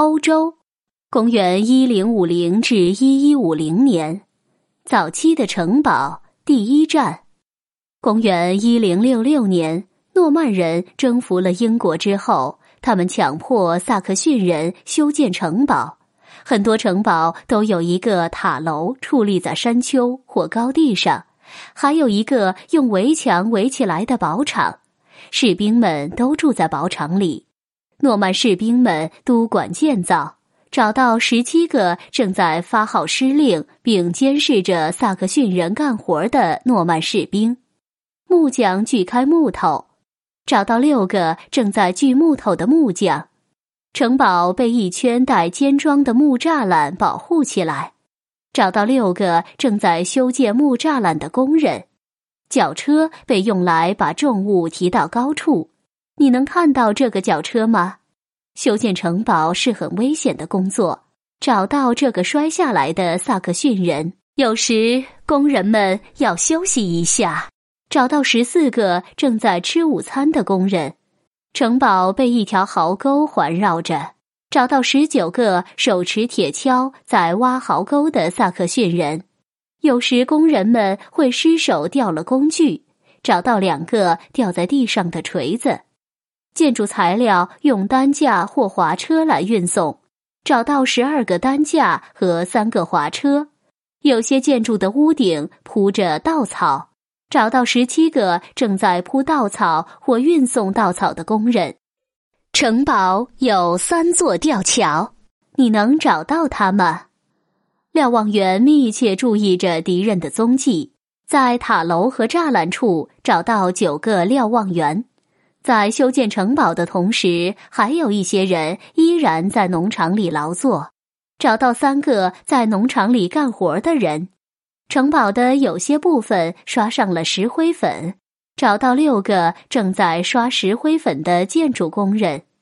欧洲，公元1050至1150年，早期的城堡第一战。公元1066年，诺曼人征服了英国之后，他们强迫萨克逊人修建城堡。很多城堡都有一个塔楼矗立在山丘或高地上，还有一个用围墙围起来的堡场，士兵们都住在堡场里。诺曼士兵们督管建造，找到17个正在发号施令并监视着萨克逊人干活的诺曼士兵。木匠锯开木头，找到6个正在锯木头的木匠。城堡被一圈带尖桩的木栅栏保护起来，找到6个正在修建木栅栏的工人。绞车被用来把重物提到高处，你能看到这个绞车吗？修建城堡是很危险的工作，找到这个摔下来的萨克逊人。有时工人们要休息一下，找到14个正在吃午餐的工人。城堡被一条壕沟环绕着，找到19个手持铁锹在挖壕沟的萨克逊人。有时工人们会失手掉了工具，找到2个掉在地上的锤子。建筑材料用担架或滑车来运送，找到12个担架和3个滑车。有些建筑的屋顶铺着稻草，找到17个正在铺稻草或运送稻草的工人。城堡有3座吊桥，你能找到它吗？瞭望员密切注意着敌人的踪迹，在塔楼和栅栏处找到9个瞭望员。在修建城堡的同时，还有一些人依然在农场里劳作，找到3个在农场里干活的人。城堡的有些部分刷上了石灰粉，找到6个正在刷石灰粉的建筑工人。